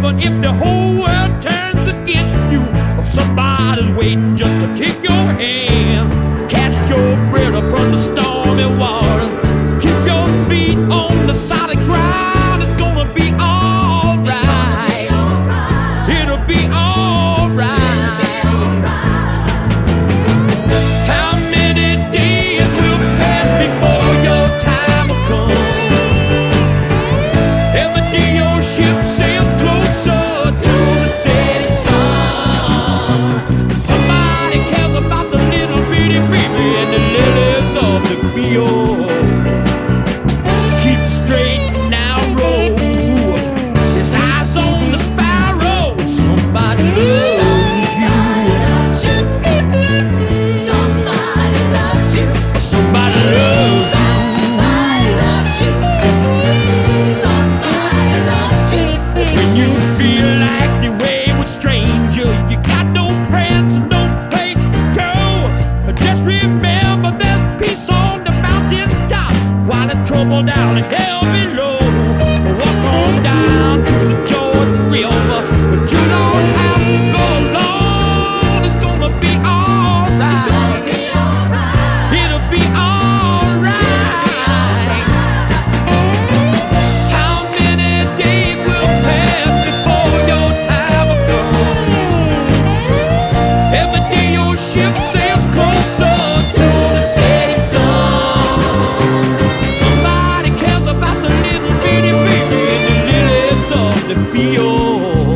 even if the whole world turns against you. Somebody's waiting just to take your hand. Cast your bread upon the stormy waters. Keep your feet on the solid ground. It's gonna be alright. It'll be alright. How many days will pass before your time will come? Every day your ship sails closer to the setting sun. Somebody cares about the little bitty baby and the lilies of the field. Keep straight now, roll. His eyes on the sparrow. Somebody loves you. Somebody loves you. Somebody loves you. When you feel like the wayward stranger, you got no friends and no place to go. Just remember there's peace on the mountain top while there's trouble down in hell below. Walk on down to the Jordan River, but you don't have to go alone. It's gonna be alright. It'll be alright. How many days will pass before your time will come? Every day your ship sails closer to the setting sun. Somebody cares about the little bitty baby and the lilies of the field.